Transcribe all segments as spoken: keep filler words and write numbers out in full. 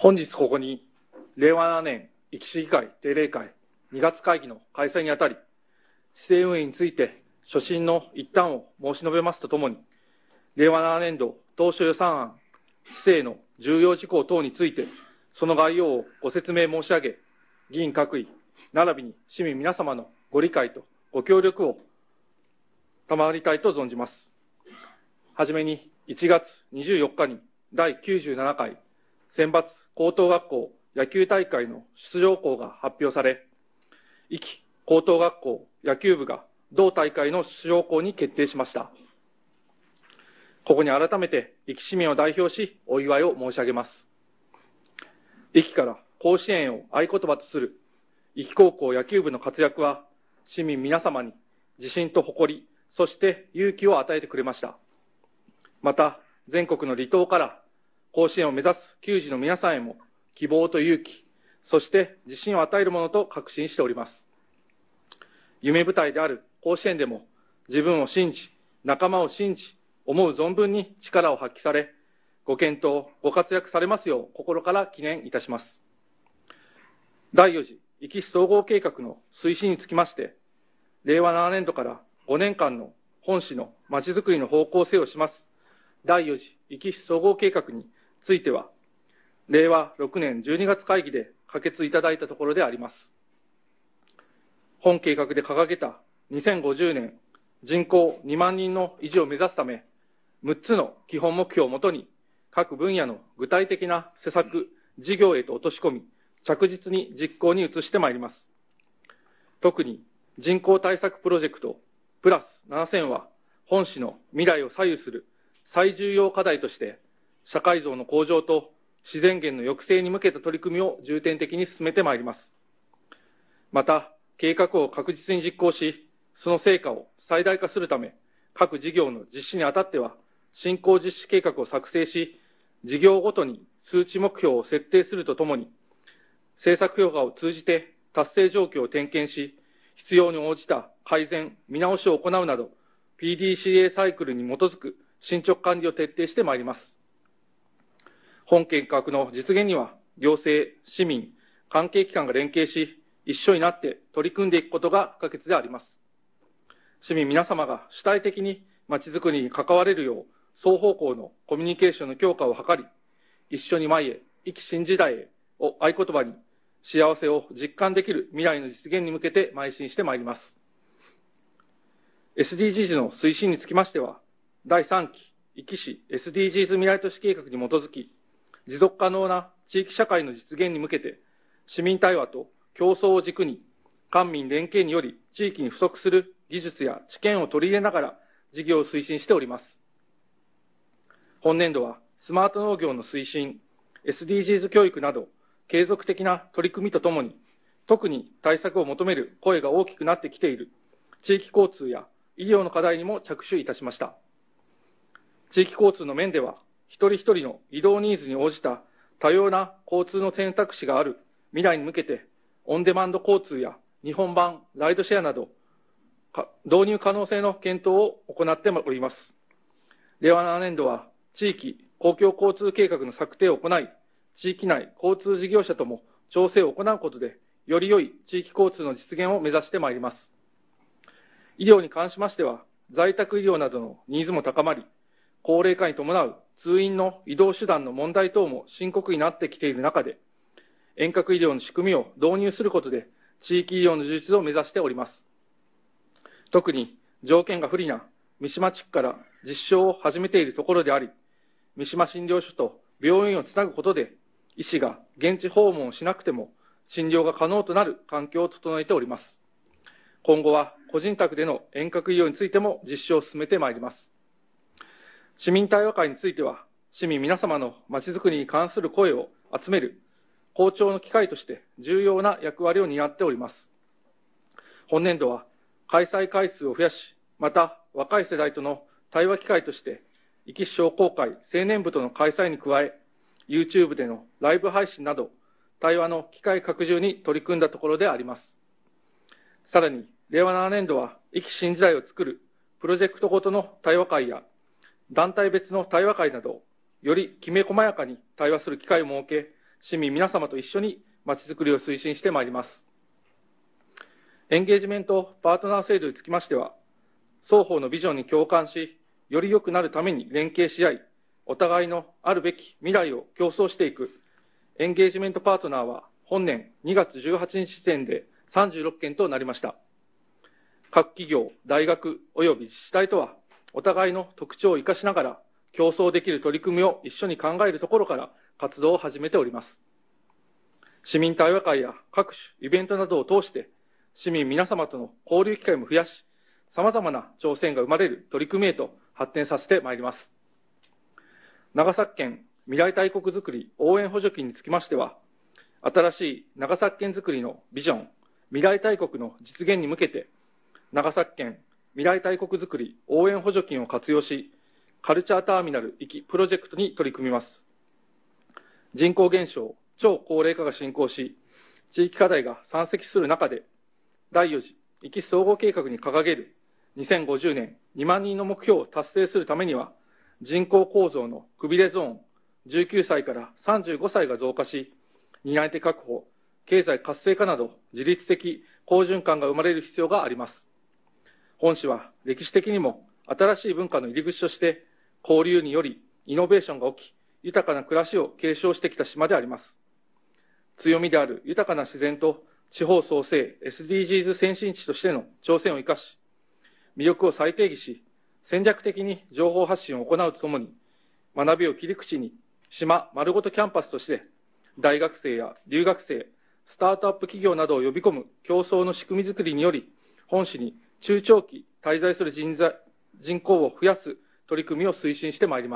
本日ここに、れいわななねん壱岐市議会定例会にがつ会議の開催にあたり、市政運営について所信の一端を申し述べますとともに、れいわななねんど当初予算案、市政の重要事項等について、その概要をご説明申し上げ、議員各位、並びに市民皆様のご理解とご協力を賜りたいと存じます。はじめに、いちがつにじゅうよっかにだいきゅうじゅうななかい選抜高等学校野球大会の出場校が発表され、壱岐高等学校野球部が同大会の出場校に決定しました。ここに改めて壱岐市民を代表し、お祝いを申し上げます。壱岐から甲子園を合言葉とする壱岐高校野球部の活躍は、市民皆様に自信と誇り、そして勇気を与えてくれました。また、全国の離島から甲子園を目指す球児の皆さんへも希望と勇気、そして自信を与えるものと確信しております。夢舞台である甲子園でも、自分を信じ、仲間を信じ、思う存分に力を発揮され、ご健闘、ご活躍されますよう心から祈念いたします。だいよん次壱岐市総合計画の推進につきまして、れいわななねんどからごねんかんの本市のまちづくりの方向性をしますだいよん次壱岐市総合計画については、れいわろくねんじゅうにがつ会議で可決いただいたところであります。本計画で掲げたにせんごじゅうねん人口にまんにんの維持を目指すため、むっつの基本目標をもとに、各分野の具体的な施策、事業へと落とし込み、着実に実行に移してまいります。特に人口対策プロジェクトプラスななせんは、本市の未来を左右する最重要課題として、社会像の向上と自然源の抑制に向けた取り組みを重点的に進めてまいります。また、計画を確実に実行し、その成果を最大化するため、各事業の実施にあたっては、進行実施計画を作成し、事業ごとに数値目標を設定するとともに、政策評価を通じて達成状況を点検し、必要に応じた改善、見直しを行うなど、ピーディーシーエー サイクルに基づく進捗管理を徹底してまいります。本計画の実現には、行政、市民、関係機関が連携し、一緒になって取り組んでいくことが不可欠であります。市民皆様が主体的にまちづくりに関われるよう、双方向のコミュニケーションの強化を図り、一緒に前へ、壱岐新時代へを合言葉に、幸せを実感できる未来の実現に向けて邁進してまいります。エスディージーズ の推進につきましては、だいさんき壱岐市 エスディージーズ 未来都市計画に基づき、持続可能な地域社会の実現に向けて、市民対話と競争を軸に、官民連携により地域に不足する技術や知見を取り入れながら事業を推進しております。本年度はスマート農業の推進、エスディージーズ 教育など継続的な取り組みとともに、特に対策を求める声が大きくなってきている地域交通や医療の課題にも着手いたしました。地域交通の面では、一人一人の移動ニーズに応じた多様な交通の選択肢がある未来に向けて、オンデマンド交通や日本版ライドシェアなど、導入可能性の検討を行っております。れいわななねんどは、地域公共交通計画の策定を行い、地域内交通事業者とも調整を行うことで、より良い地域交通の実現を目指してまいります。医療に関しましては、在宅医療などのニーズも高まり、高齢化に伴う通院の移動手段の問題等も深刻になってきている中で、遠隔医療の仕組みを導入することで、地域医療の充実を目指しております。特に条件が不利な三島地区から実証を始めているところであり、三島診療所と病院をつなぐことで、医師が現地訪問をしなくても診療が可能となる環境を整えております。今後は個人宅での遠隔医療についても実証を進めてまいります。市民対話会については、市民皆様のまちづくりに関する声を集める公聴の機会として重要な役割を担っております。本年度は開催回数を増やし、また若い世代との対話機会として、壱岐市商工会青年部との開催に加え、YouTube でのライブ配信など、対話の機会拡充に取り組んだところであります。さらに、れいわななねんどは、壱岐新時代を作るプロジェクトごとの対話会や、団体別の対話会など、よりきめ細やかに対話する機会を設け、 市民皆様と一緒にまちづくりを推進してまいります。エンゲージメントパートナー制度につきましては、双方のビジョンに共感し、より良くなるために連携し合い、お互いのあるべき未来を競争していくエンゲージメントパートナーは本年にがつじゅうはちにち時点でさんじゅうろっけんとなりました。各企業、大学及び自治体とはお互いの特徴を生かしながら競争できる取り組みを一緒に考えるところから活動を始めております。市民対話会や各種イベントなどを通して市民皆様との交流機会も増やし、様々な挑戦が生まれる取り組みへと発展させてまいります。長崎県未来大国づくり応援補助金につきましては、新しい長崎県づくりのビジョン、未来大国の実現に向けて、長崎県未来大国づくり応援補助金を活用し、カルチャーターミナル行きプロジェクトに取り組みます。人口減少、超高齢化が進行し、地域課題が山積する中で、だいよ次壱岐総合計画に掲げるにせんごじゅうねんにまんにんの目標を達成するためには、人口構造のくびれゾーン、じゅうきゅうさいからさんじゅうごさいが増加し、担い手確保、経済活性化など自律的好循環が生まれる必要があります。本市は歴史的にも新しい文化の入り口として交流によりイノベーションが起き、豊かな暮らしを継承してきた島であります。強みである豊かな自然と地方創生 エスディージーズ 先進地としての挑戦を生かし、魅力を再定義し、戦略的に情報発信を行うとともに、学びを切り口に島丸ごとキャンパスとして大学生や留学生、スタートアップ企業などを呼び込む競争の仕組みづくりにより、本市に中長期滞在する人材、人口を増やす取り組みを推進してまいります。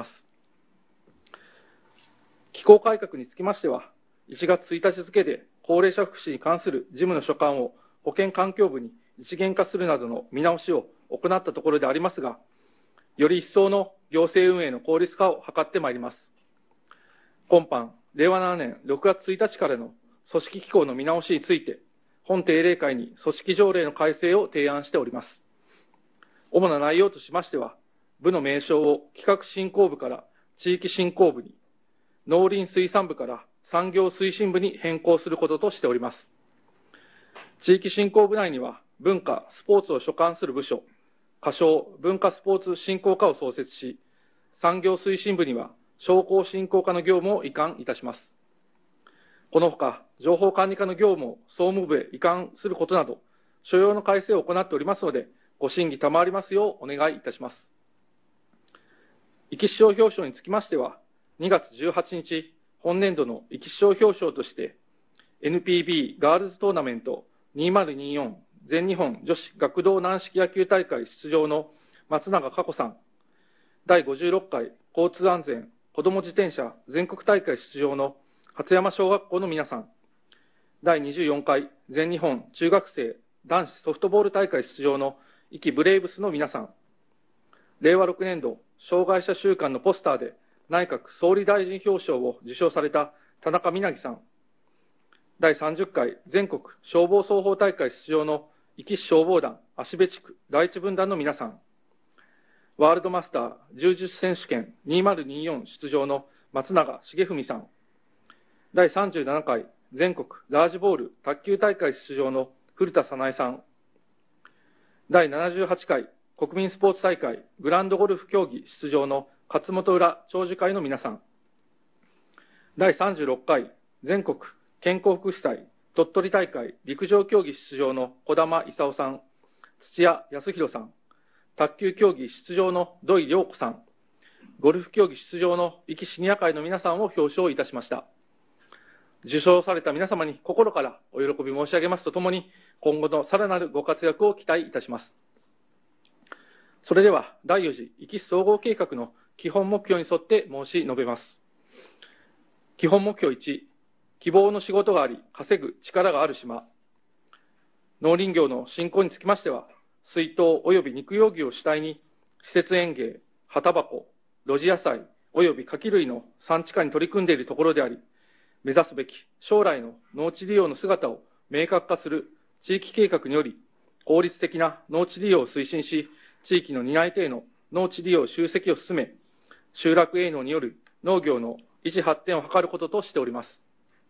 機構改革につきましては、いちがつついたち付で高齢者福祉に関する事務の所管を保健環境部に一元化するなどの見直しを行ったところでありますが、より一層の行政運営の効率化を図ってまいります。今般、れいわななねんろくがつついたちからの組織機構の見直しについて、本定例会に組織条例の改正を提案しております。主な内容としましては、部の名称を企画振興部から地域振興部に、農林水産部から産業推進部に変更することとしております。地域振興部内には、文化、スポーツを所管する部署、仮称文化スポーツ振興課を創設し、産業推進部には商工振興課の業務を移管いたします。このほか、情報管理課の業務を総務部へ移管することなど、所要の改正を行っておりますので、ご審議賜りますようお願いいたします。壱岐市長表彰につきましては、にがつじゅうはちにち、本年度の壱岐市長表彰として、エヌピービー ガールズトーナメントにせんにじゅうよん全日本女子学童軟式野球大会出場の松永佳子さん、だいごじゅうろっかい交通安全子ども自転車全国大会出場の初山小学校の皆さん、だいにじゅうよんかい全日本中学生男子ソフトボール大会出場の壱岐ブレイブスの皆さん、れいわろくねんど障害者週間のポスターで内閣総理大臣表彰を受賞された田中みなぎさん、だいさんじゅっかい全国消防操法大会出場の壱岐市消防団芦部地区第一分団の皆さん、ワールドマスター柔術選手権にせんにじゅうよん出場の松永重文さん、だいさんじゅうななかい全国ラージボール卓球大会出場の古田早苗さん、だいななじゅうはちかい国民スポーツ大会グランドゴルフ競技出場の勝本浦長寿会の皆さん、だいさんじゅうろっかい全国健康福祉祭鳥取大会陸上競技出場の児玉勲さん、土屋康弘さん、卓球競技出場の土井良子さん、ゴルフ競技出場の壱岐シニア会の皆さんを表彰いたしました。受賞された皆様に心からお喜び申し上げますとともに、今後のさらなるご活躍を期待いたします。それでは、だいよ次壱岐市総合計画の基本目標に沿って申し述べます。基本目標いち、希望の仕事があり、稼ぐ力がある島。農林業の振興につきましては、水稲及び肉用業を主体に、施設園芸、葉タバコ、露地野菜及び柿類の産地化に取り組んでいるところであり、目指すべき将来の農地利用の姿を明確化する地域計画により、効率的な農地利用を推進し、地域の担い手への農地利用集積を進め、集落営農による農業の維持発展を図ることとしております。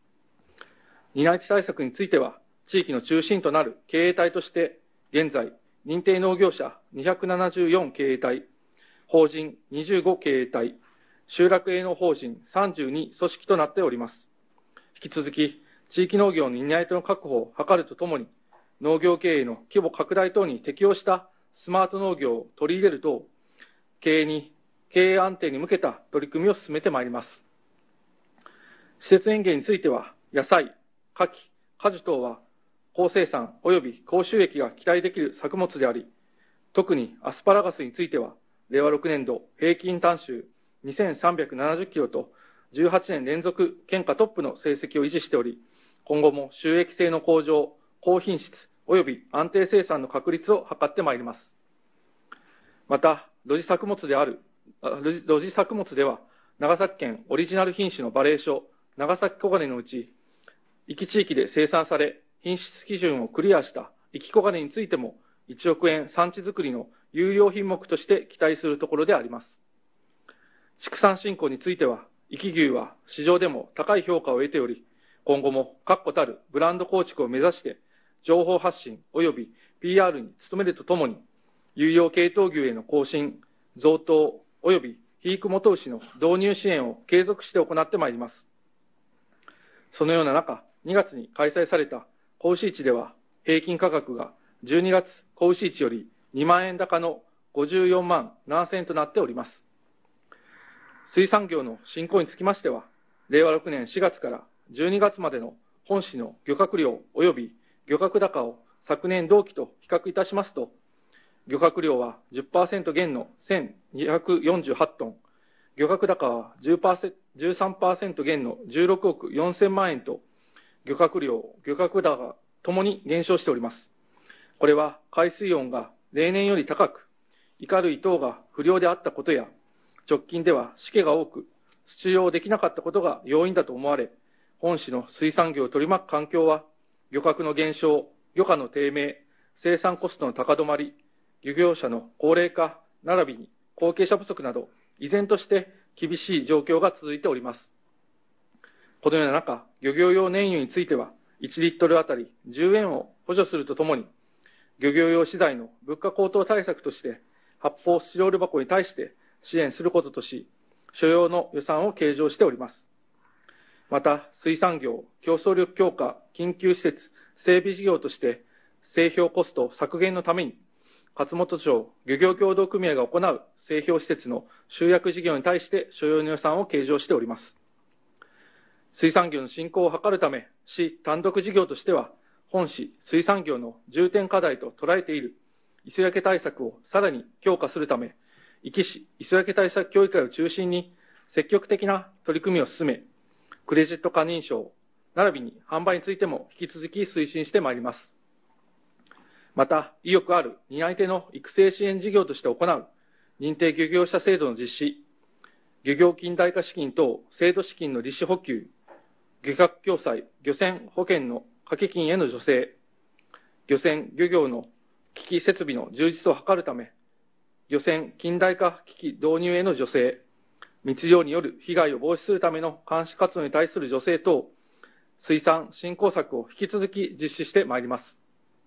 担い手対策については、地域の中心となる経営体として、現在、認定農業者にひゃくななじゅうよん経営体、法人にじゅうご経営体、集落営農法人さんじゅうに組織となっております。引き続き、地域農業の担い手の確保を図るとともに、農業経営の規模拡大等に適応したスマート農業を取り入れる等、経営に、経営安定に向けた取り組みを進めてまいります。施設園芸については、野菜、果樹、果樹等は、高生産及び高収益が期待できる作物であり、特にアスパラガスについては、れいわろくねん度平均単収にせんさんびゃくななじゅっキロとじゅうはちねん連続県下トップの成績を維持しており、今後も収益性の向上、高品質及び安定生産の確立を図ってまいります。また、露地作物である、露地作物では、長崎県オリジナル品種の馬鈴薯、長崎小金のうち、壱岐地域で生産され、品質基準をクリアした壱岐小金についても、いちおくえん産地づくりの優良品目として期待するところであります。畜産振興については、壱岐牛は市場でも高い評価を得ており、今後も確固たるブランド構築を目指して、情報発信及び ピーアール に努めるとともに、有用系統牛への更新、増頭及び肥育元牛の導入支援を継続して行ってまいります。そのような中、にがつに開催された子牛市では、平均価格がじゅうにがつ子牛市よりにまんえん高のごじゅうよんまんななせんえんとなっております。水産業の振興につきましては、れいわろくねんしがつからじゅうにがつまでの本市の漁獲量及び漁獲高を昨年同期と比較いたしますと、漁獲量は じゅっパーセント 減のせんにひゃくよんじゅうはちトン、漁獲高は じゅうさんパーセント 減のじゅうろくおくよんせんまんえんと、漁獲量、漁獲高ともに減少しております。これは海水温が例年より高く、イカ類等が不良であったことや、直近ではしけが多く、出漁できなかったことが要因だと思われ、本市の水産業を取り巻く環境は、漁獲の減少、漁価の低迷、生産コストの高止まり、漁業者の高齢化、並びに後継者不足など、依然として厳しい状況が続いております。このような中、漁業用燃油については、いちリットルあたりじゅうえんを補助するとともに、漁業用資材の物価高騰対策として、発泡スチロール箱に対して支援することとし、所要の予算を計上しております。また、水産業、競争力強化、緊急施設、整備事業として、製氷コスト削減のために、勝本町漁業協同組合が行う製氷施設の集約事業に対して所要の予算を計上しております。水産業の振興を図るため、市単独事業としては、本市水産業の重点課題と捉えている磯焼け対策をさらに強化するため、壱岐市磯焼け対策協議会を中心に積極的な取り組みを進め、クレジット化認証、並びに販売についても引き続き推進してまいります。また、意欲ある担い手の育成支援事業として行う認定漁業者制度の実施、漁業近代化資金等制度資金の利子補給、漁獲共済、漁船保険の掛け金への助成、漁船漁業の機器設備の充実を図るため、漁船近代化機器導入への助成、密漁による被害を防止するための監視活動に対する助成等、水産振興策を引き続き実施してまいります。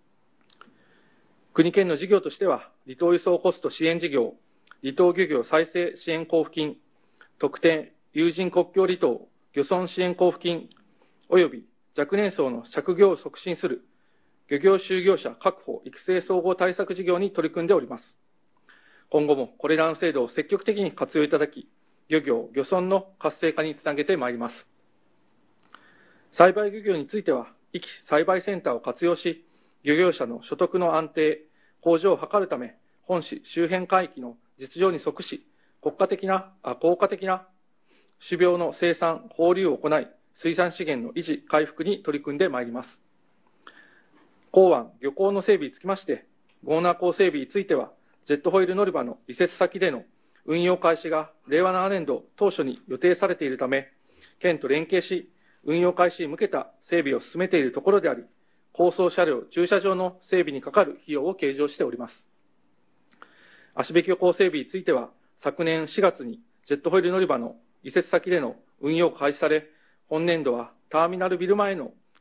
国県の事業としては、離島輸送コスト支援事業、離島漁業再生支援交付金、特定有人国境離島漁村支援交付金、及び若年層の着業を促進する漁業就業者確保育成総合対策事業に取り組んでおります。今後もこれらの制度を積極的に活用いただき、漁業、漁村の活性化につなげてまいります。栽培漁業については、壱岐栽培センターを活用し、漁業者の所得の安定、向上を図るため、本市周辺海域の実情に即し、国家的な、あ効果的な種苗の生産、放流を行い、水産資源の維持、回復に取り組んでまいります。港湾、漁港の整備につきまして、ゴーナー港整備については、ジェットホイール乗り場の移設先での運用開始がれいわななねん度当初に予定されているため、県と連携し、運用開始に向けた整備を進めているところであり、高層車両、駐車場の整備にかかる費用を計上しております。芦別漁港整備については、昨年しがつにジェットホイール乗り場の移設先での運用が開始され、本年度はターミナルビル前の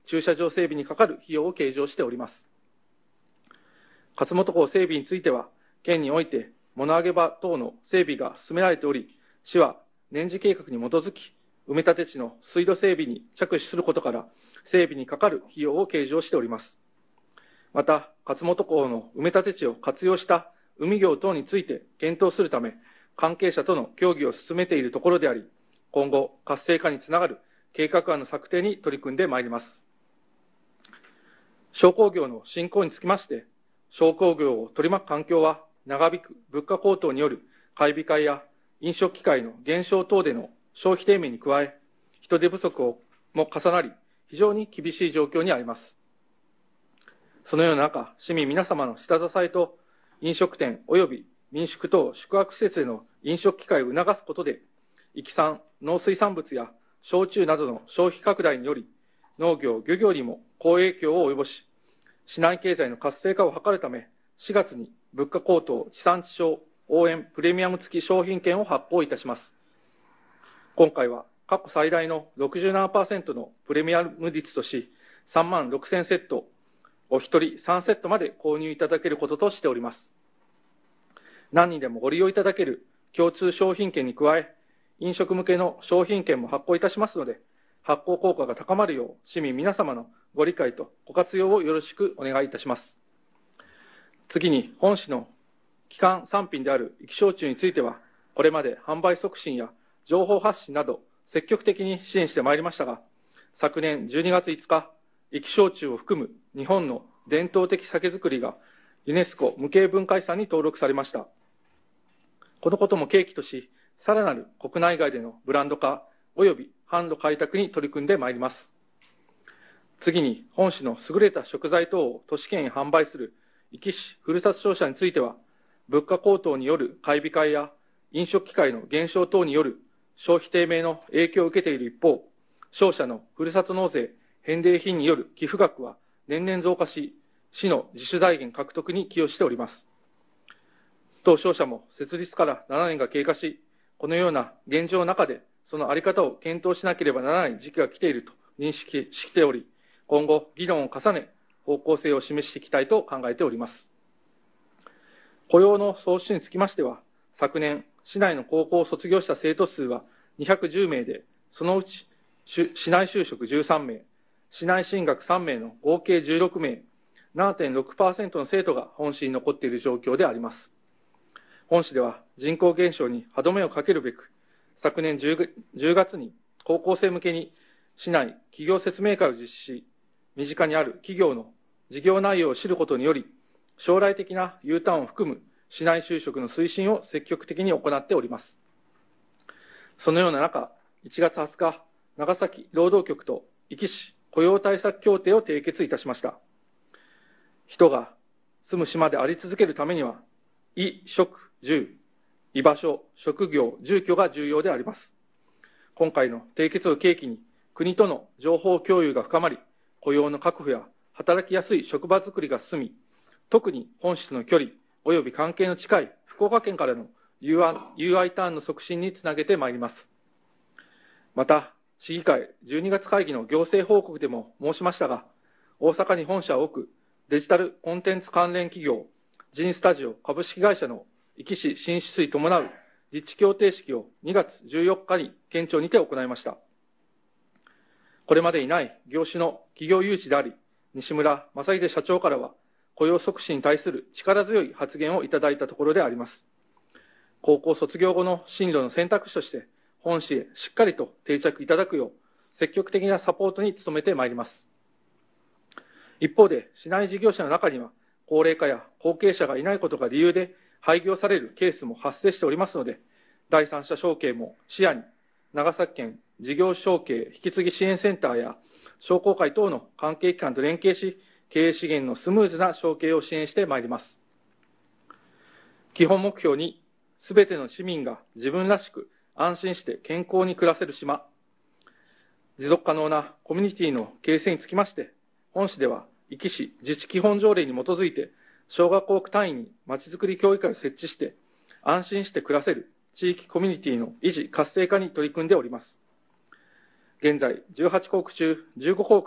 駐車場整備にかかる費用を計上しております。勝本港整備については、県において物上げ場等の整備が進められており、市は年次計画に基づき、埋め立て地の水路整備に着手することから、整備にかかる費用を計上しております。また、勝本港の埋め立て地を活用した海業等について検討するため、関係者との協議を進めているところであり、今後、活性化につながる計画案の策定に取り組んでまいります。商工業の振興につきまして、商工業を取り巻く環境は、長引く物価高騰による買い控えや飲食機会の減少等での消費低迷に加え、人手不足をも重なり、非常に厳しい状況にあります。そのような中、市民皆様の下支えと、飲食店及び民宿等宿泊施設での飲食機会を促すことで、畜産、農水産物や焼酎などの消費拡大により、農業、漁業にも好影響を及ぼし、市内経済の活性化を図るため、しがつに物価高騰地産地消応援プレミアム付き商品券を発行いたします。今回は過去最大の ろくじゅうななパーセント のプレミアム率とし、さんまんろくせんセット、お一人さんセットまで購入いただけることとしております。何人でもご利用いただける共通商品券に加え、飲食向けの商品券も発行いたしますので、発行効果が高まるよう、市民皆様のご理解とご活用をよろしくお願いいたします。次に、本市の基幹産品である生き焼酎については、これまで販売促進や情報発信など積極的に支援してまいりましたが、昨年じゅうにがついつか、生き焼酎を含む日本の伝統的酒造りがユネスコ無形文化遺産に登録されました。このことも契機とし、さらなる国内外でのブランド化及び販路開拓に取り組んでまいります。次に、本市の優れた食材等を都市圏へ販売する壱岐市ふるさと商社については、物価高騰による買い控えや飲食機会の減少等による消費低迷の影響を受けている一方、商社のふるさと納税返礼品による寄付額は年々増加し、市の自主財源獲得に寄与しております。当商社も設立からななねんが経過し、このような現状の中で、そのあり方を検討しなければならない時期が来ていると認識しており、今後、議論を重ね、方向性を示していきたいと考えております。雇用の創出につきましては、昨年、市内の高校を卒業した生徒数はにひゃくじゅうめいで、そのうち市内就職じゅうさんめい、市内進学さんめいの合計じゅうろくめい、ななてんろくパーセント の生徒が本市に残っている状況であります。本市では人口減少に歯止めをかけるべく、昨年じゅうがつに高校生向けに市内企業説明会を実施し、身近にある企業の事業内容を知ることにより、将来的な U ターンを含む市内就職の推進を積極的に行っております。そのような中、いちがつはつか、長崎労働局と壱岐市雇用対策協定を締結いたしました。人が住む島であり続けるためには、衣食住、居場所、職業、住居が重要であります。今回の締結を契機に、国との情報共有が深まり、雇用の確保や働きやすい職場づくりが進み、特に本市との距離及び関係の近い福岡県からの ユーアイ ターンの促進につなげてまいります。また、市議会じゅうにがつ会議の行政報告でも申しましたが、大阪に本社を置くデジタルコンテンツ関連企業、ジンスタジオ株式会社の壱岐市進出に伴う立地協定式をにがつじゅうよっかに県庁にて行いました。これまでにない業種の企業誘致であり、西村正秀社長からは雇用促進に対する力強い発言をいただいたところであります。高校卒業後の進路の選択肢として、本市へしっかりと定着いただくよう、積極的なサポートに努めてまいります。一方で、市内事業者の中には、高齢化や後継者がいないことが理由で廃業されるケースも発生しておりますので、第三者承継も視野に、長崎県事業承継引き継ぎ支援センターや商工会等の関係機関と連携し、経営資源のスムーズな承継を支援してまいります。基本目標に、すべての市民が自分らしく安心して健康に暮らせる島、持続可能なコミュニティの形成につきまして、本市では壱岐市自治基本条例に基づいて、小学校区単位にまちづくり協議会を設置して、安心して暮らせる地域コミュニティの維持活性化に取り組んでおります。現在、じゅうはちこうく中じゅうごこうくで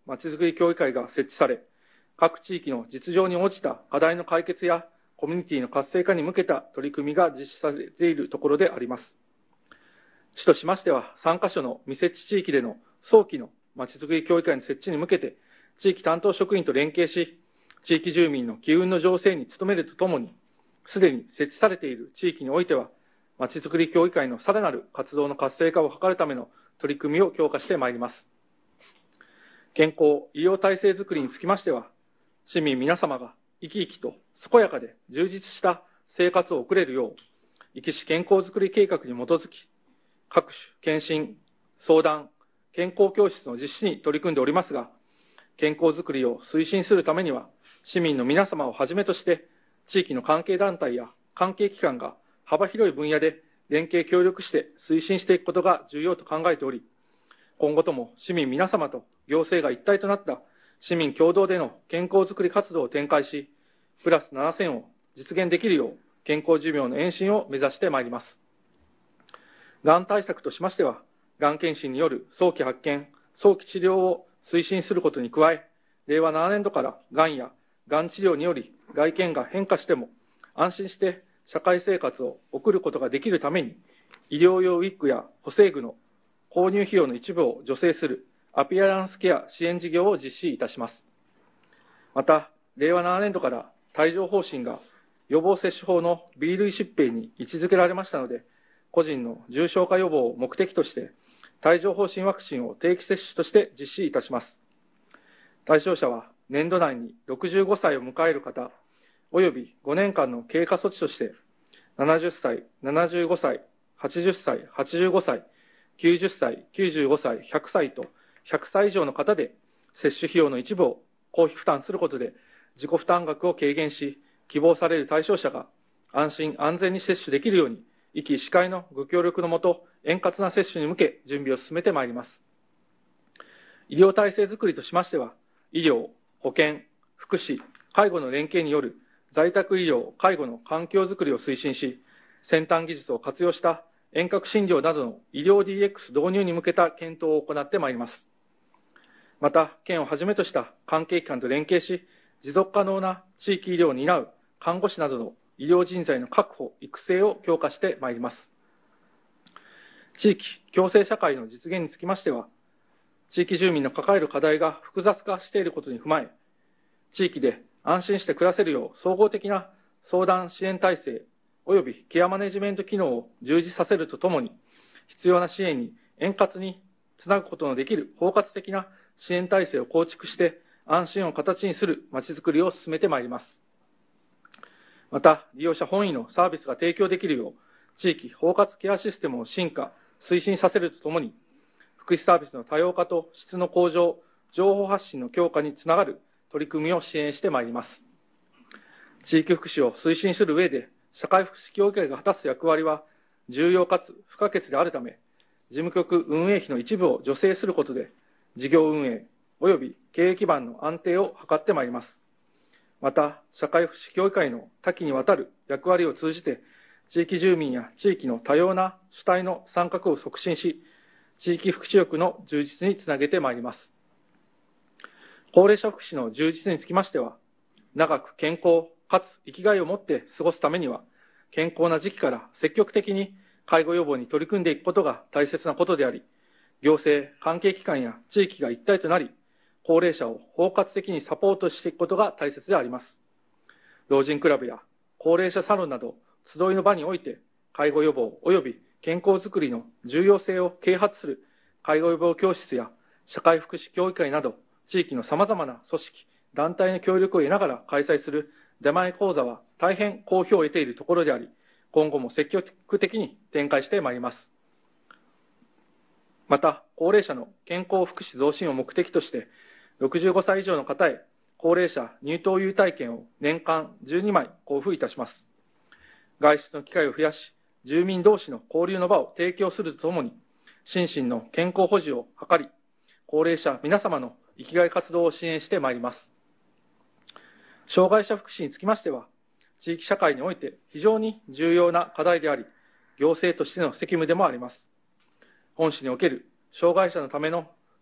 まちづくり協議会が設置され、各地域の実情に応じた課題の解決やコミュニティの活性化に向けた取り組みが実施されているところであります。市としましては、さんカ所の未設置地域での早期のまちづくり協議会の設置に向けて、地域担当職員と連携し、地域住民の機運の醸成に努めるとともに、すでに設置されている地域においては、まちづくり協議会のさらなる活動の活性化を図るための取り組みを強化してまいります。健康・医療体制づくりにつきましては、市民皆様が生き生きと健やかで充実した生活を送れるよう、壱岐市健康づくり計画に基づき、各種検診、相談、健康教室の実施に取り組んでおりますが、健康づくりを推進するためには、市民の皆様をはじめとして、地域の関係団体や関係機関が幅広い分野で連携協力して推進していくことが重要と考えており、今後とも市民皆様と行政が一体となった市民共同での健康づくり活動を展開し、プラスななせんを実現できるよう健康寿命の延伸を目指してまいります。がん対策としましては、がん検診による早期発見、早期治療を推進することに加え、れいわななねんどからがんやがん治療により外見が変化しても安心して社会生活を送ることができるために、医療用ウィッグや補正具の購入費用の一部を助成するアピアランスケア支援事業を実施いたします。また、れいわななねんどから帯状疱疹が予防接種法の ビー 類疾病に位置づけられましたので、個人の重症化予防を目的として、帯状疱疹ワクチンを定期接種として実施いたします。対象者は年度内にろくじゅうごさいを迎える方、およびごねんかんの経過措置として、ななじゅっさい、ななじゅうごさい、はちじゅっさい、はちじゅうごさい、きゅうじゅっさい、きゅうじゅうごさい、ひゃくさいとひゃくさい以上の方で、接種費用の一部を公費負担することで、自己負担額を軽減し、希望される対象者が安心安全に接種できるように、壱岐医師会のご協力のもと、円滑な接種に向け準備を進めてまいります。医療体制づくりとしましては、医療、保健、福祉、介護の連携による在宅医療・介護の環境づくりを推進し、先端技術を活用した遠隔診療などの医療 ディーエックス 導入に向けた検討を行ってまいります。また、県をはじめとした関係機関と連携し、持続可能な地域医療を担う看護師などの医療人材の確保・育成を強化してまいります。地域共生社会の実現につきましては、地域住民の抱える課題が複雑化していることに踏まえ、地域で安心して暮らせるよう総合的な相談支援体制及びケアマネジメント機能を充実させるとともに、必要な支援に円滑につなぐことのできる包括的な支援体制を構築して安心を形にするまちづくりを進めてまいります。また、利用者本位のサービスが提供できるよう、地域包括ケアシステムを進化、推進させるとともに、福祉サービスの多様化と質の向上、情報発信の強化につながる取り組みを支援してまいります。地域福祉を推進する上で、社会福祉協議会が果たす役割は重要かつ不可欠であるため、事務局運営費の一部を助成することで、事業運営及び経営基盤の安定を図ってまいります。また、社会福祉協議会の多岐にわたる役割を通じて、地域住民や地域の多様な主体の参画を促進し、地域福祉力の充実につなげてまいります。高齢者福祉の充実につきましては、長く健康かつ生きがいを持って過ごすためには、健康な時期から積極的に介護予防に取り組んでいくことが大切なことであり、行政、関係機関や地域が一体となり、高齢者を包括的にサポートしていくことが大切であります。老人クラブや高齢者サロンなど、集いの場において、介護予防及び健康づくりの重要性を啓発する介護予防教室や社会福祉協議会など、地域のさまざまな組織、団体の協力を得ながら開催する出前講座は大変好評を得ているところであり、今後も積極的に展開してまいります。また、高齢者の健康福祉増進を目的として、ろくじゅうごさい以上の方へ高齢者入島優待券を年間じゅうにまい交付いたします。外出の機会を増やし、住民同士の交流の場を提供するとともに、心身の健康保持を図り、高齢者皆様の生きがい活動を支援してまいります。障害者福祉につきましては、地域社会において非常に重要な課題であり、行政としての責務でもあります。本市における障害者のための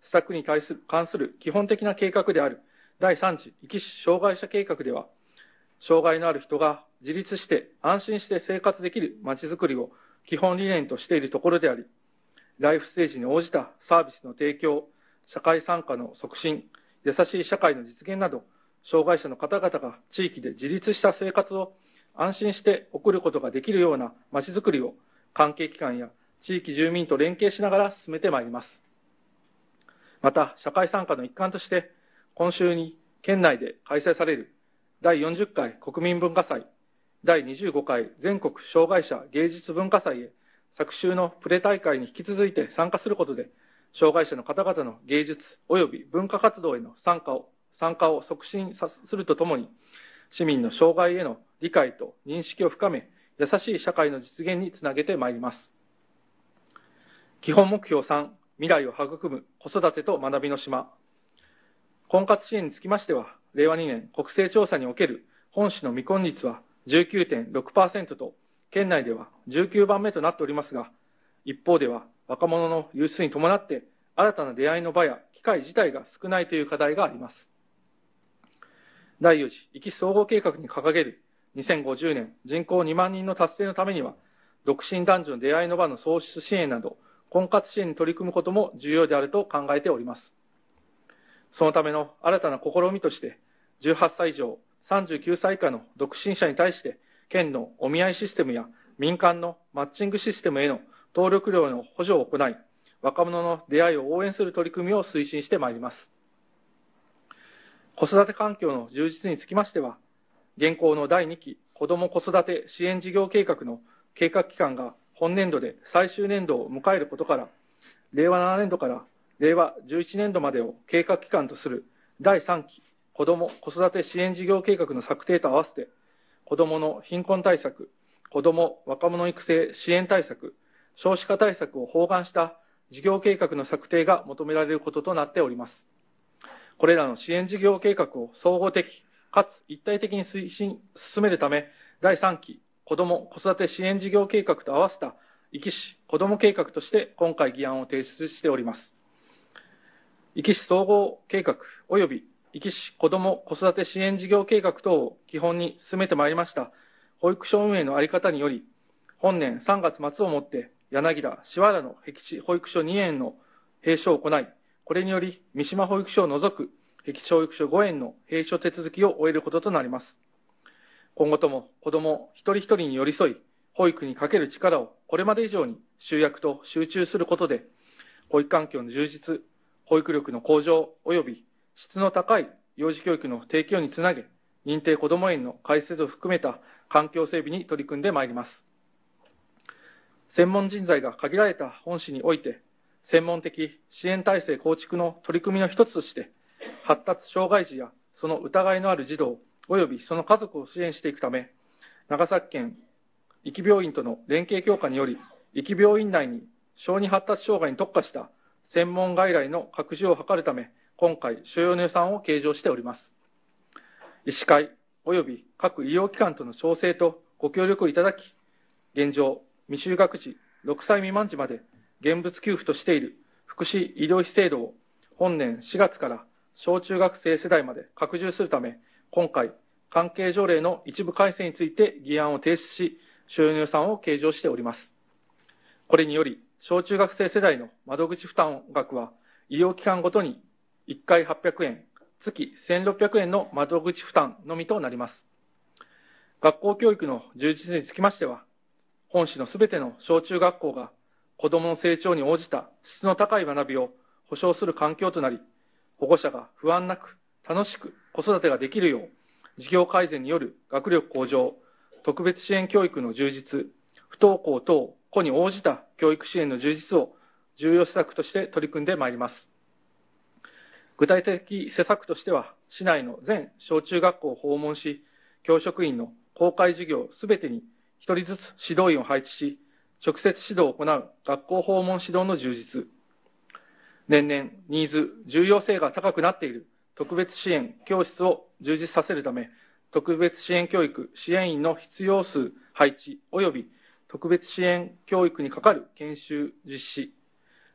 施策に対する関する基本的な計画である第三次壱岐市障害者計画では、障害のある人が自立して安心して生活できるまちづくりを基本理念としているところであり、ライフステージに応じたサービスの提供、社会参加の促進、優しい社会の実現など、障害者の方々が地域で自立した生活を安心して送ることができるようなまちづくりを関係機関や地域住民と連携しながら進めてまいります。また、社会参加の一環として、今週に県内で開催されるだいよんじゅっかい国民文化祭、だいにじゅうごかい全国障害者芸術文化祭へ昨週のプレ大会に引き続いて参加することで、障害者の方々の芸術及び文化活動への参加を参加を促進するとともに、市民の障害への理解と認識を深め、優しい社会の実現につなげてまいります。基本目標さん、未来を育む子育てと学びの島。婚活支援につきましては、れいわにねん国勢調査における本市の未婚率は じゅうきゅうてんろくパーセント と、県内ではじゅうきゅうばんめとなっておりますが、一方では若者の流出に伴って新たな出会いの場や機会自体が少ないという課題があります。だいよん次壱岐総合計画に掲げるにせんごじゅうねん人口にまんにんの達成のためには、独身男女の出会いの場の創出支援など、婚活支援に取り組むことも重要であると考えております。そのための新たな試みとして、じゅうはっさい以上、さんじゅうきゅうさい以下の独身者に対して、県のお見合いシステムや民間のマッチングシステムへの登録料の補助を行い、若者の出会いを応援する取り組みを推進してまいります。子育て環境の充実につきましては、現行のだいにき子ども子育て支援事業計画の計画期間が本年度で最終年度を迎えることから、れいわななねんどかられいわじゅういちねんどまでを計画期間とするだいさんき子ども子育て支援事業計画の策定と合わせて、子どもの貧困対策、子ども若者育成支援対策、少子化対策を包含した事業計画の策定が求められることとなっております。これらの支援事業計画を総合的かつ一体的に推進進めるため、だいさんき子ども子育て支援事業計画と合わせた壱岐市子ども計画として今回議案を提出しております。壱岐市総合計画及び壱岐市子ども子育て支援事業計画等を基本に進めてまいりました保育所運営の在り方により、本年さんがつ末をもって柳田、志原の僻地保育所にえんの閉所を行い、これにより三島保育所を除く僻地保育所ごえんの閉所手続きを終えることとなります。今後とも子ども一人一人に寄り添い、保育にかける力をこれまで以上に集約と集中することで、保育環境の充実、保育力の向上及び質の高い幼児教育の提供につなげ、認定こども園の開設を含めた環境整備に取り組んでまいります。専門人材が限られた本市において、専門的支援体制構築の取り組みの一つとして、発達障害児やその疑いのある児童及びその家族を支援していくため、長崎県壱岐病院との連携強化により、壱岐病院内に小児発達障害に特化した専門外来の拡充を図るため、今回所要の予算を計上しております。医師会及び各医療機関との調整とご協力をいただき、現状、未就学児ろくさい未満児まで現物給付としている福祉医療費制度を本年しがつから小中学生世代まで拡充するため、今回、関係条例の一部改正について議案を提出し、所要の予算を計上しております。これにより、小中学生世代の窓口負担額は、医療機関ごとにいっかいはっぴゃくえん、月せんろっぴゃくえんの窓口負担のみとなります。学校教育の充実につきましては、本市のすべての小中学校が子どもの成長に応じた質の高い学びを保障する環境となり、保護者が不安なく楽しく子育てができるよう、事業改善による学力向上、特別支援教育の充実、不登校等個に応じた教育支援の充実を重要施策として取り組んでまいります。具体的施策としては、市内の全小中学校を訪問し、教職員の公開授業すべてにひとりずつ指導員を配置し、直接指導を行う学校訪問指導の充実、年々ニーズ、重要性が高くなっている特別支援教室を充実させるため、特別支援教育支援員の必要数配置及び特別支援教育に係る研修実施、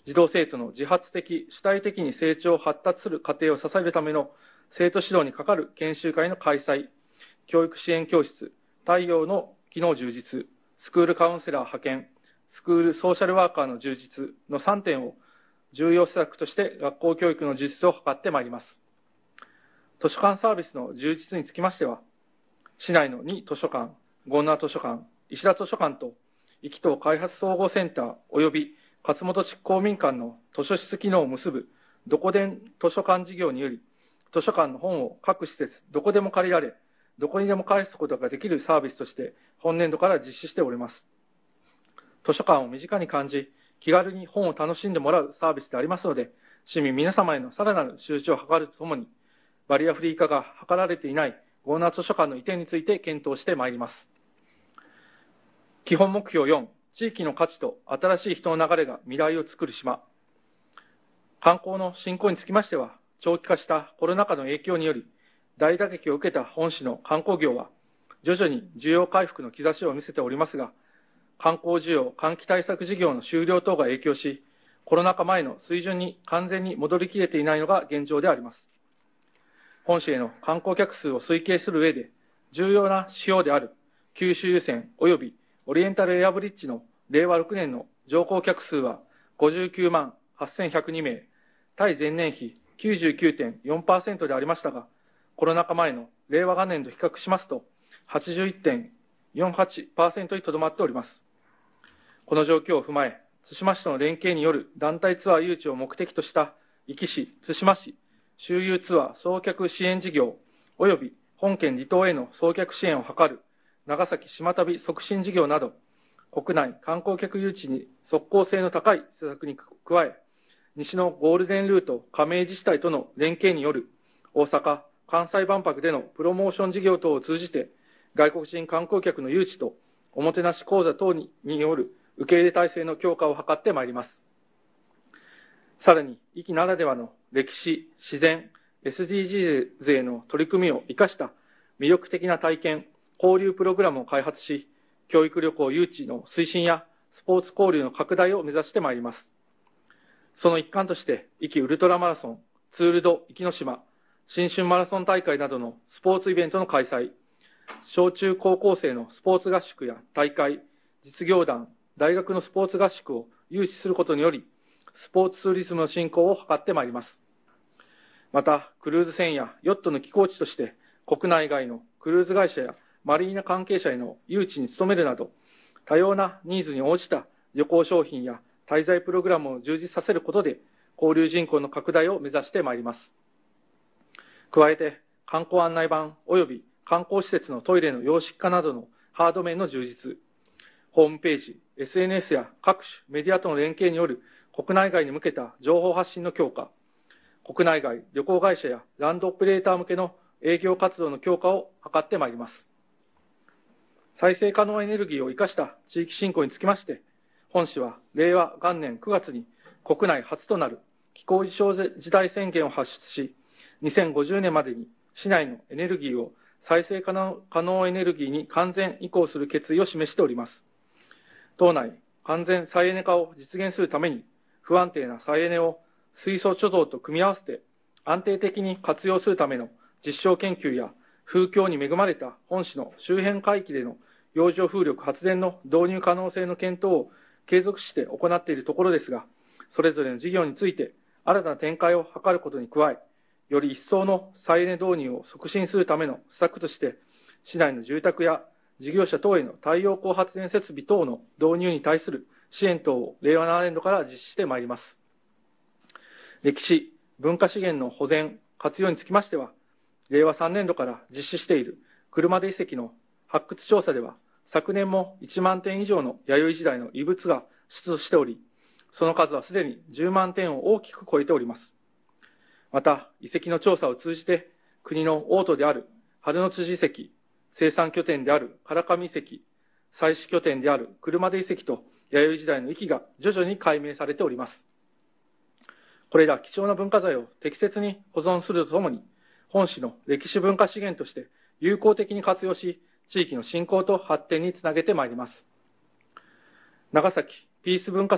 児童生徒の自発的、主体的に成長、発達する過程を支えるための生徒指導に係る研修会の開催、教育支援教室、太陽の機能充実、スクールカウンセラー派遣、スクールソーシャルワーカーの充実のさんてんを重要施策として学校教育の充実を図ってまいります。図書館サービスの充実につきましては、市内のに図書館、権納図書館、石田図書館と、壱岐島開発総合センター及び勝本地区公民館の図書室機能を結ぶどこでん図書館事業により、図書館の本を各施設どこでも借りられ、どこにでも返すことができるサービスとして本年度から実施しております。図書館を身近に感じ、気軽に本を楽しんでもらうサービスでありますので、市民皆様へのさらなる周知を図るとともに、バリアフリー化が図られていない権納図書館の移転について検討してまいります。基本目標よん、地域の価値と新しい人の流れが未来を作る島。観光の振興につきましては、長期化したコロナ禍の影響により、大打撃を受けた本市の観光業は、徐々に需要回復の兆しを見せておりますが、観光需要喚起対策事業の終了等が影響し、コロナ禍前の水準に完全に戻りきれていないのが現状であります。本市への観光客数を推計する上で、重要な指標である九州郵船及びオリエンタルエアブリッジのれいわろくねんの乗降客数はごじゅうきゅうまんはっせんひゃくにめい、対前年比 きゅうじゅうきゅうてんよんパーセント でありましたが、コロナ禍前のれいわがねんと比較しますと、はちじゅういってんよんはちパーセント にとどまっております。この状況を踏まえ、対馬市との連携による団体ツアー誘致を目的とした壱岐市、対馬市周遊ツアー送客支援事業及び本県離島への送客支援を図る長崎島旅促進事業など、国内観光客誘致に即効性の高い施策に加え、西のゴールデンルート加盟自治体との連携による大阪・関西万博でのプロモーション事業等を通じて、外国人観光客の誘致とおもてなし講座等による受け入れ体制の強化を図ってまいります。さらに、壱岐ならではの歴史、自然、エスディージー 勢の取り組みを生かした魅力的な体験、交流プログラムを開発し、教育旅行誘致の推進やスポーツ交流の拡大を目指してまいります。その一環として、壱岐ウルトラマラソン、ツールド壱岐の島、新春マラソン大会などのスポーツイベントの開催、小中高校生のスポーツ合宿や大会、実業団、大学のスポーツ合宿を誘致することにより、スポーツツーリズムの振興を図ってまいります。また、クルーズ船やヨットの寄港地として、国内外のクルーズ会社やマリーナ関係者への誘致に努めるなど、多様なニーズに応じた旅行商品や滞在プログラムを充実させることで、交流人口の拡大を目指してまいります。加えて、観光案内板及び観光施設のトイレの洋式化などのハード面の充実、ホームページ、エスエヌエス や各種メディアとの連携による国内外に向けた情報発信の強化、国内外旅行会社やランドオペレーター向けの営業活動の強化を図ってまいります。再生可能エネルギーを生かした地域振興につきまして、本市はれいわがんねんくがつに国内初となる気候異常事態宣言を発出し、にせんごじゅうねんまでに市内のエネルギーを再生可能可能エネルギーに完全移行する決意を示しております。島内完全再エネ化を実現するために、不安定な再エネを水素貯蔵と組み合わせて安定的に活用するための実証研究や風況に恵まれた本市の周辺海域での洋上風力発電の導入可能性の検討を継続して行っているところですが、それぞれの事業について新たな展開を図ることに加え、より一層の再エネ導入を促進するための施策として、市内の住宅や事業者等への太陽光発電設備等の導入に対する支援等をれいわななねんどから実施してまいります。歴史、文化資源の保全、活用につきましては、れいわさんねんどから実施している車出遺跡の発掘調査では、昨年もいちまんてん以上の弥生時代の遺物が出土しており、その数はすでにじゅうまんてんを大きく超えております。また、遺跡の調査を通じて、国の王都である春の辻遺跡、生産拠点である唐上遺跡、採取拠点である車出遺跡と弥生時代の遺跡が徐々に解明されております。これら貴重な文化財を適切に保存するとともに、本市の歴史文化資源として有効的に活用し、地域の振興と発展につなげてまいります。長崎ピース文化祭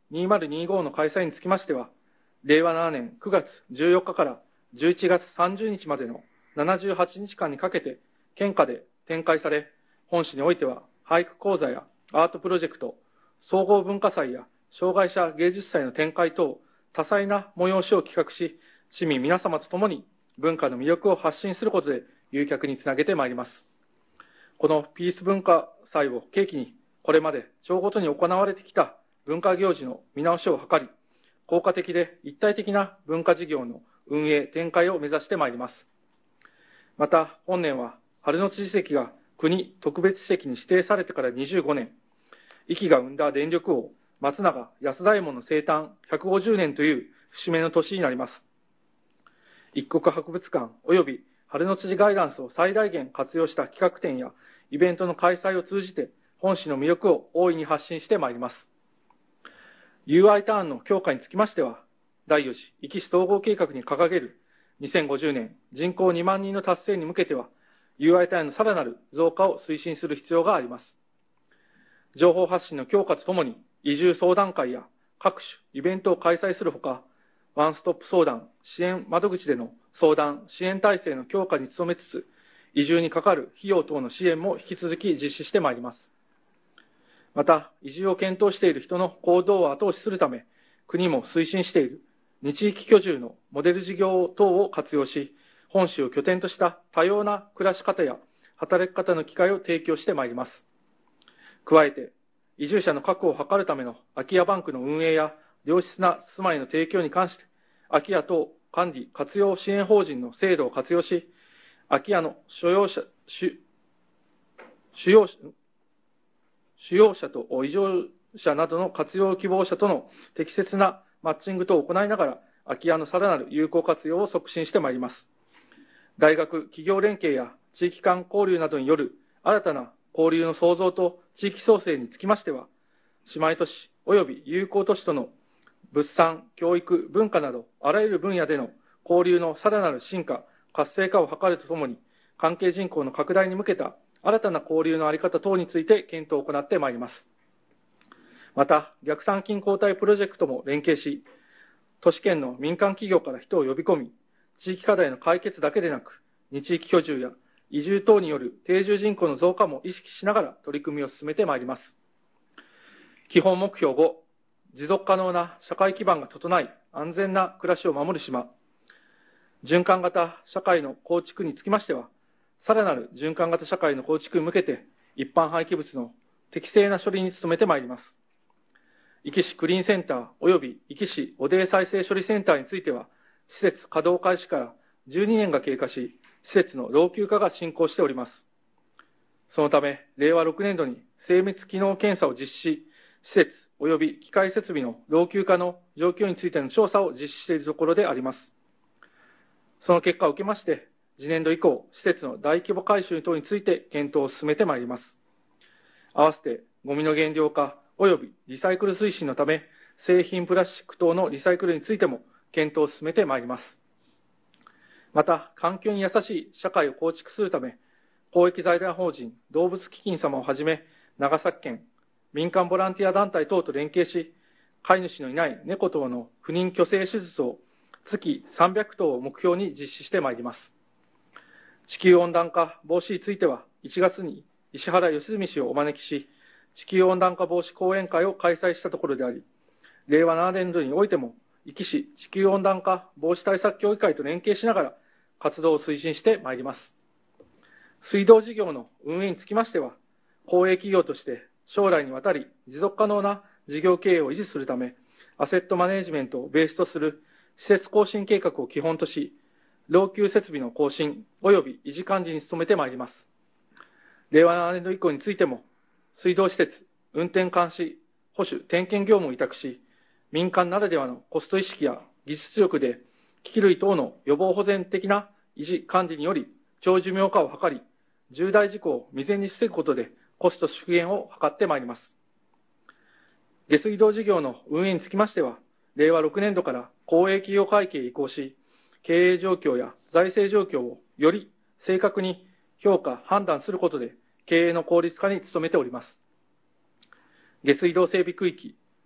にせんにじゅうごの開催につきましては、れいわななねんくがつじゅうよっかからじゅういちがつさんじゅうにちまでのななじゅうはちにちかんにかけて、県下で展開され、本市においては俳句講座やアートプロジェクト、総合文化祭や障害者芸術祭の展開等、多彩な催しを企画し、市民皆様と共に文化の魅力を発信することで誘客につなげてまいります。このピース文化祭を契機に、これまで町ごとに行われてきた文化行事の見直しを図り、効果的で一体的な文化事業の運営、展開を目指してまいります。また、本年は春の知事石が国特別史跡に指定されてからにじゅうごねん、壱岐が生んだ電力王、松永安左衛門の生誕ひゃくごじゅうねんという節目の年になります。一国博物館及び春の辻ガイダンスを最大限活用した企画展やイベントの開催を通じて、本市の魅力を大いに発信してまいります。ユーアイ ターンの強化につきましては、だいよん次壱岐市統合計画に掲げるにせんごじゅうねん人口にまんにんの達成に向けては、ユーアイ ターンのさらなる増加を推進する必要があります。情報発信の強化とともに、移住相談会や各種イベントを開催するほか、ワンストップ相談、支援窓口での相談、支援体制の強化に努めつつ、移住にかかる費用等の支援も引き続き実施してまいります。また、移住を検討している人の行動を後押しするため、国も推進している二地域居住のモデル事業等を活用し、本市を拠点とした多様な暮らし方や働き方の機会を提供してまいります。加えて、移住者の確保を図るための空き家バンクの運営や良質な住まいの提供に関して、空き家等管理活用支援法人の制度を活用し、空き家の所有者、主要者、主要者と移住者などの活用希望者との適切なマッチング等を行いながら、空き家のさらなる有効活用を促進してまいります。大学、企業連携や地域間交流などによる新たな交流の創造と地域創生につきましては、姉妹都市及び友好都市との物産、教育、文化などあらゆる分野での交流のさらなる進化、活性化を図るとともに、関係人口の拡大に向けた新たな交流の在り方等について検討を行ってまいります。また、逆算金交代プロジェクトも連携し、都市圏の民間企業から人を呼び込み、地域課題の解決だけでなく、二地域居住や移住等による定住人口の増加も意識しながら取り組みを進めてまいります。基本目標ご、持続可能な社会基盤が整い、安全な暮らしを守る島。循環型社会の構築につきましては、さらなる循環型社会の構築に向けて、一般廃棄物の適正な処理に努めてまいります。壱岐市クリーンセンター及び壱岐市汚泥再生処理センターについては、施設稼働開始からじゅうにねんが経過し、施設の老朽化が進行しております。そのため、れいわろくねんどに精密機能検査を実施し、施設及び機械設備の老朽化の状況についての調査を実施しているところであります。その結果を受けまして、次年度以降、施設の大規模改修等について検討を進めてまいります。合わせて、ゴミの減量化及びリサイクル推進のため、製品プラスチック等のリサイクルについても検討を進めてまいります。また、環境に優しい社会を構築するため、公益財団法人動物基金様をはじめ、長崎県、民間ボランティア団体等と連携し、飼い主のいない猫等の不妊去勢手術を月さんびゃくとうを目標に実施してまいります。地球温暖化防止については、いちがつに石原良純氏をお招きし、地球温暖化防止講演会を開催したところであり、れいわななねんどにおいても、壱岐市地球温暖化防止対策協議会と連携しながら、活動を推進してまいります。水道事業の運営につきましては、公営企業として将来にわたり持続可能な事業経営を維持するため、アセットマネジメントをベースとする施設更新計画を基本とし、老朽設備の更新及び維持管理に努めてまいります。れいわななねんど以降についても、水道施設、運転監視、保守、点検業務を委託し、民間ならではのコスト意識や技術力で、機器類等の予防保全的な維持管理により、長寿命化を図り、重大事故を未然に防ぐことで、コスト縮減を図ってまいります。下水道事業の運営につきましては、れいわろくねんどから公営企業会計へ移行し、経営状況や財政状況をより正確に評価、判断することで、経営の効率化に努めております。下水道整備区域、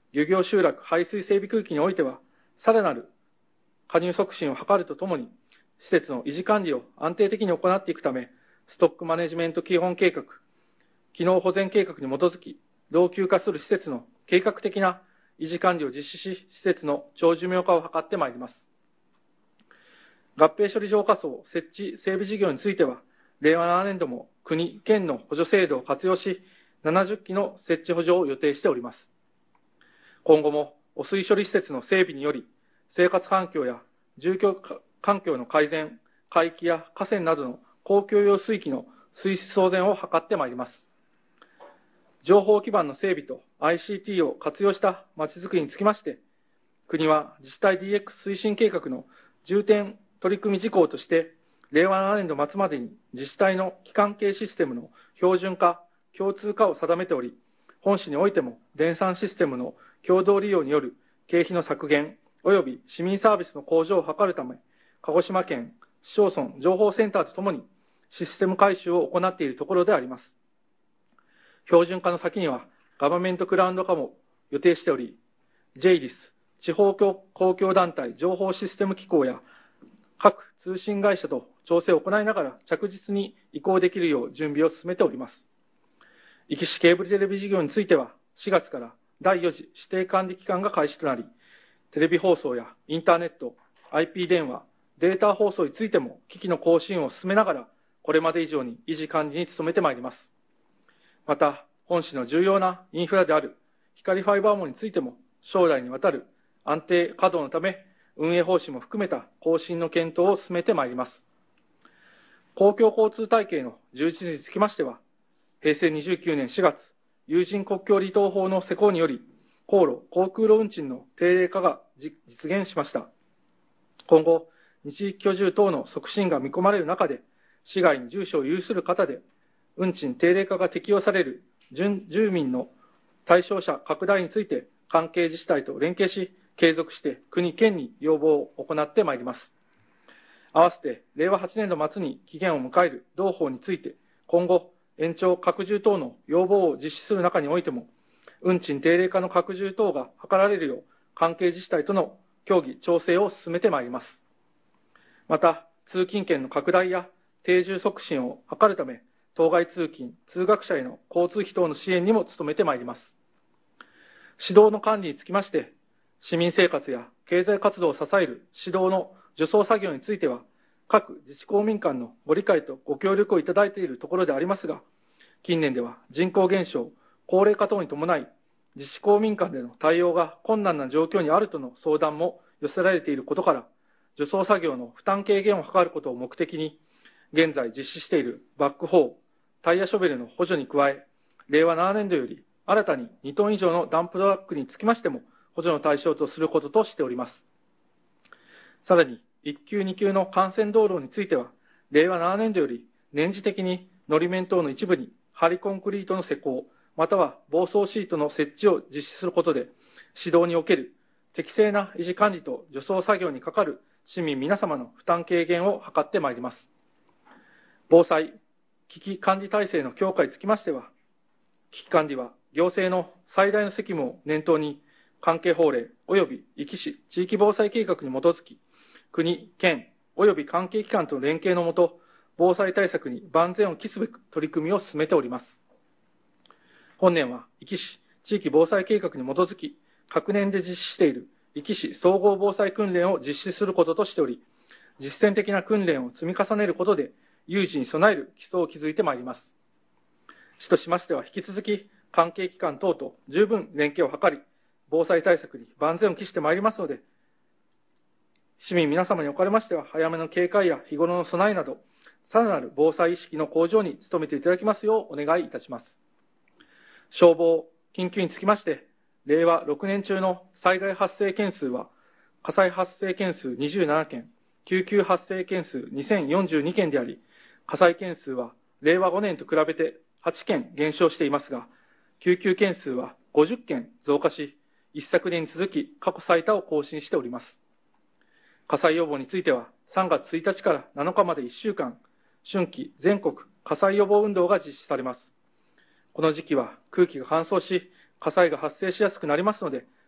漁業集落排水整備区域においては、さらなる加入促進を図るとともに、施設の維持管理を安定的に行っていくため、ストックマネジメント基本計画、機能保全計画に基づき、老朽化する施設の計画的な維持管理を実施し、施設の長寿命化を図ってまいります。合併処理浄化槽設置整備事業については、れいわななねんども国、県の補助制度を活用し、ななじゅっきの設置補助を予定しております。今後も汚水処理施設の整備により、生活環境や住居環境の改善、海域や河川などの公共用水域の水質保全を図ってまいります。情報基盤の整備と アイシーティー を活用したまちづくりにつきまして、国は自治体 ディーエックス 推進計画の重点取り組み事項として、れいわななねんど末までに自治体の基幹系システムの標準化、共通化を定めており、本市においても電算システムの共同利用による経費の削減及び市民サービスの向上を図るため、鹿児島県市町村情報センターとともにシステム改修を行っているところであります。標準化の先にはガバメントクラウド化も予定しており、ジェイディス 地方公共団体情報システム機構や各通信会社と調整を行いながら着実に移行できるよう準備を進めております。壱岐市ケーブルテレビ事業については、しがつからだいよ次指定管理期間が開始となり、テレビ放送やインターネット、アイピー 電話、データ放送についても機器の更新を進めながら、これまで以上に維持管理に努めてまいります。また、本市の重要なインフラである光ファイバー網についても、将来にわたる安定稼働のため、運営方針も含めた更新の検討を進めてまいります。公共交通体系の充実につきましては、へいせいにじゅうきゅうねんしがつ、有人国境離島法の施行により、航路、航空路運賃の定例化が実現しました。今後、日地居住等の促進が見込まれる中で、市外に住所を有する方で、運賃定例化が適用される住民の対象者拡大について、関係自治体と連携し、継続して国、県に要望を行ってまいります。合わせて、れいわはちねんど末に期限を迎える同法について、今後、延長拡充等の要望を実施する中においても、運賃定例化の拡充等が図られるよう、関係自治体との協議、調整を進めてまいります。また、通勤圏の拡大や定住促進を図るため、当該通勤、通学者への交通費等の支援にも努めてまいります。指導の管理につきまして、市民生活や経済活動を支える指導の助走作業については、各自治公民間のご理解とご協力をいただいているところでありますが、近年では人口減少、高齢化等に伴い、自治公民間での対応が困難な状況にあるとの相談も寄せられていることから、助走作業の負担軽減を図ることを目的に、現在実施しているバックホー、タイヤショベルの補助に加え、れいわななねんどより新たににトン以上のダンプトラックにつきましても、補助の対象とすることとしております。さらに、いっきゅうにきゅうの幹線道路については、れいわななねんどより年次的にのり面等の一部に張コンクリートの施工、または防走シートの設置を実施することで、指導における適正な維持管理と助走作業にかかる市民皆様の負担軽減を図ってまいります。防災、危機管理体制の強化につきましては、危機管理は行政の最大の責務を念頭に、関係法令及び壱岐市地域防災計画に基づき、国、県及び関係機関との連携のもと、防災対策に万全を期すべく取り組みを進めております。本年は壱岐市地域防災計画に基づき、各年で実施している壱岐市総合防災訓練を実施することとしており、実践的な訓練を積み重ねることで、有事に備える基礎を築いてまいります。市としましては引き続き、関係機関等と十分連携を図り、防災対策に万全を期してまいりますので、市民皆様におかれましては、早めの警戒や日頃の備えなど、さらなる防災意識の向上に努めていただきますようお願いいたします。消防、緊急につきまして、れいわろくねん中の災害発生件数は、火災発生件数にじゅうななけん、救急発生件数にせんよんじゅうにけんであり、火災件数はれいわごねんと比べてはちけん減少していますが、救急件数はごじゅっけん増加し、一昨年に続き過去最多を更新しております。火災予防については、さんがつついたちからなのかまでいっしゅうかん、春季全国火災予防運動が実施されます。この時期は空気が乾燥し、火災が発生しやすくなりますので、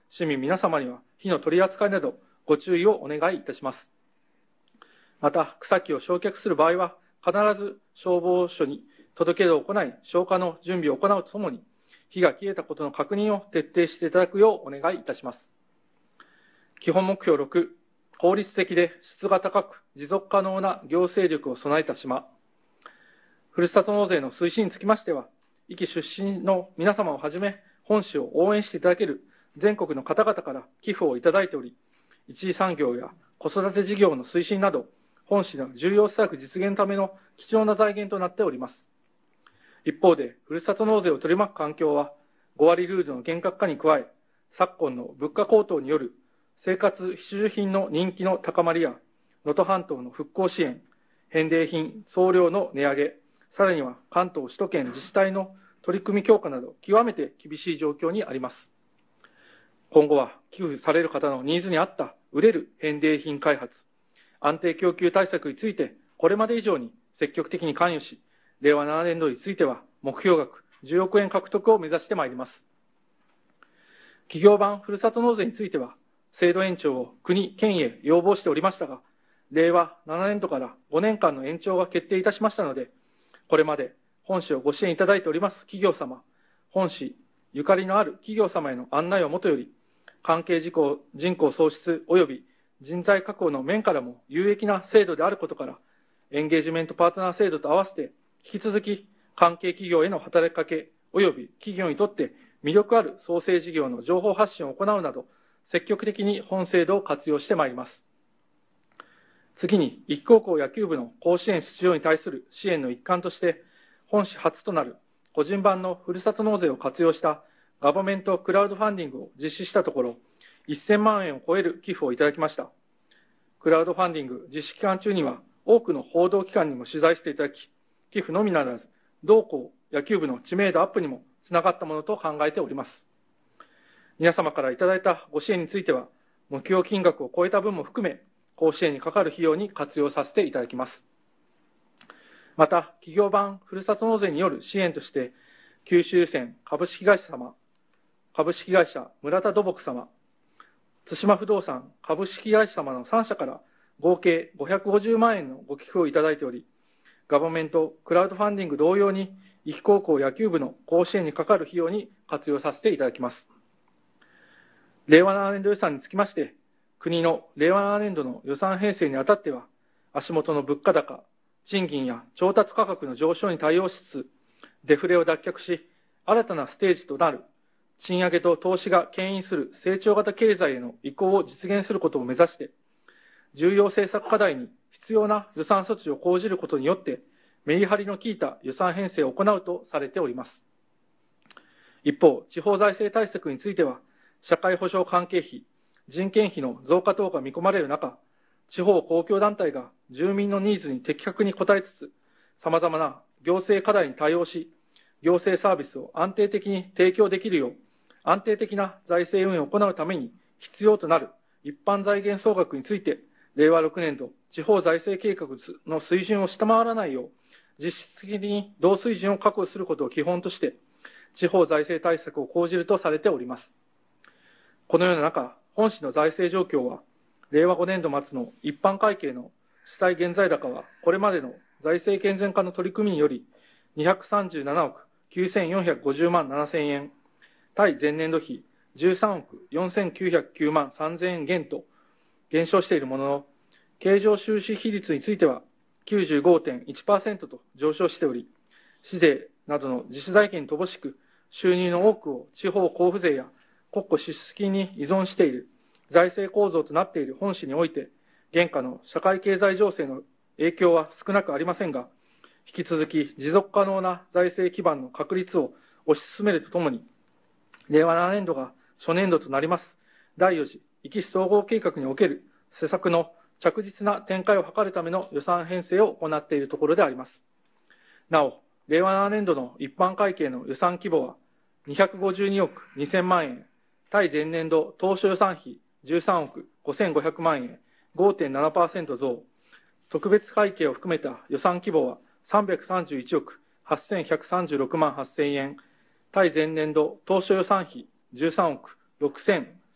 市民皆様には火の取り扱いなどご注意をお願いいたします。また、草木を焼却する場合は、必ず消防署に届け出を行い、消火の準備を行うとともに、火が消えたことの確認を徹底していただくようお願いいたします。基本目標ろく、効率的で質が高く持続可能な行政力を備えた島。ふるさと納税の推進につきましては、壱岐出身の皆様をはじめ、本市を応援していただける全国の方々から寄付をいただいており、一次産業や子育て事業の推進など、本市の重要施策実現のための貴重な財源となっております。一方で、ふるさと納税を取り巻く環境は、ご割ルールの厳格化に加え、昨今の物価高騰による生活必需品の人気の高まりや、能登半島の復興支援、返礼品、送料の値上げ、さらには関東首都圏自治体の取り組み強化など、極めて厳しい状況にあります。今後は寄付される方のニーズに合った売れる返礼品開発、安定供給対策について、これまで以上に積極的に関与し、れいわななねんどについては目標額じゅうおくえん獲得を目指してまいります。企業版ふるさと納税については、制度延長を国、県へ要望しておりましたが、れいわななねんどからごねんかんの延長が決定いたしましたので、これまで本市をご支援いただいております企業様、本市ゆかりのある企業様への案内をもとより、関係事項人口創出及び人材確保の面からも有益な制度であることから、エンゲージメントパートナー制度と合わせて、引き続き関係企業への働きかけ及び企業にとって魅力ある創生事業の情報発信を行うなど、積極的に本制度を活用してまいります。次に、壱岐高校野球部の甲子園出場に対する支援の一環として、本市初となる個人版のふるさと納税を活用したガバメントクラウドファンディングを実施したところ、せんまんえんを超える寄付をいただきました。クラウドファンディング実施期間中には、多くの報道機関にも取材していただき、寄付のみならず、同校野球部の知名度アップにもつながったものと考えております。皆様からいただいたご支援については、目標金額を超えた分も含め、甲子園にかかる費用に活用させていただきます。また、企業版ふるさと納税による支援として、九州線株式会社様、株式会社村田土木様、津島不動産株式会社様のさんしゃから合計ごひゃくごじゅうまんえんのご寄付をいただいており、ガバメントクラウドファンディング同様に、壱岐高校野球部の甲子園にかかる費用に活用させていただきます。れいわななねんど予算につきまして、国のれいわななねんどの予算編成にあたっては、足元の物価高、賃金や調達価格の上昇に対応しつつ、デフレを脱却し、新たなステージとなる賃上げと投資が牽引する成長型経済への移行を実現することを目指して、重要政策課題に必要な予算措置を講じることによって、メリハリの効いた予算編成を行うとされております。一方、地方財政対策については、社会保障関係費、人件費の増加等が見込まれる中、地方公共団体が住民のニーズに的確に応えつつ、様々な行政課題に対応し、行政サービスを安定的に提供できるよう、安定的な財政運営を行うために必要となる一般財源総額について、れいわろくねんど地方財政計画の水準を下回らないよう、実質的に同水準を確保することを基本として、地方財政対策を講じるとされております。このような中、本市の財政状況は、れいわごねんど末の一般会計の主債現在高は、これまでの財政健全化の取り組みにより、にひゃくさんじゅうななおくきゅうせんよんひゃくごじゅうまんななせんえん、対前年度比じゅうさんおくよんせんきゅうひゃくきゅうまんさんぜんえん減と減少しているものの、経常収支比率については きゅうじゅうごてんいちパーセント と上昇しており、市税などの自主財源に乏しく、収入の多くを地方交付税や国庫支出金に依存している財政構造となっている本市において、現下の社会経済情勢の影響は少なくありませんが、引き続き持続可能な財政基盤の確立を推し進めるとともに、れいわななねんどが初年度となりますだいよん次壱岐市総合計画における施策の着実な展開を図るための予算編成を行っているところであります。なお、れいわななねんどの一般会計の予算規模はにひゃくごじゅうにおくにせんまんえん、対前年度当初予算比じゅうさんおくごせんごひゃくまんえん、ごてんななパーセント 増、特別会計を含めた予算規模はさんびゃくさんじゅういちおくはっせんひゃくさんじゅうろくまんはっせんえん、対前年度当初予算比じゅうさんおくろくせん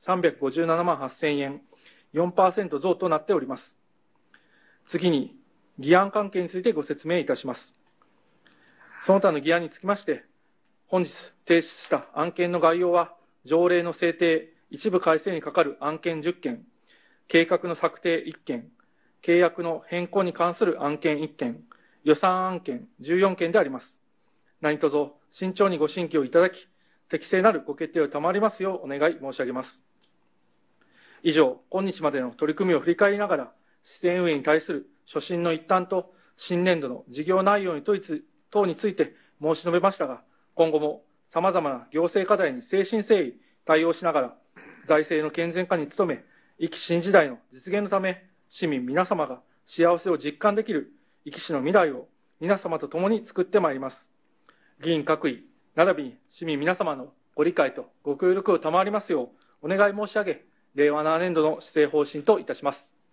さんびゃくごじゅうななまんはっせんえん、よんパーセント 増となっております。次に、議案関係についてご説明いたします。その他の議案につきまして、本日提出した案件の概要は、条例の制定、一部改正に係る案件じゅっけん、計画の策定いっけん、契約の変更に関する案件いっけん、予算案件じゅうよんけんであります。何卒慎重にご審議をいただき、適正なるご決定を賜りますようお願い申し上げます。以上、今日までの取り組みを振り返りながら、市政運営に対する所信の一端と新年度の事業内容に等について申し述べましたが、今後も様々な行政課題に誠心誠意対応しながら、財政の健全化に努め、壱岐新時代の実現のため、市民皆様が幸せを実感できる壱岐市の未来を皆様と共に作ってまいります。議員各位、並びに市民皆様のご理解とご協力を賜りますようお願い申し上げ、れいわななねんどの施政方針といたします。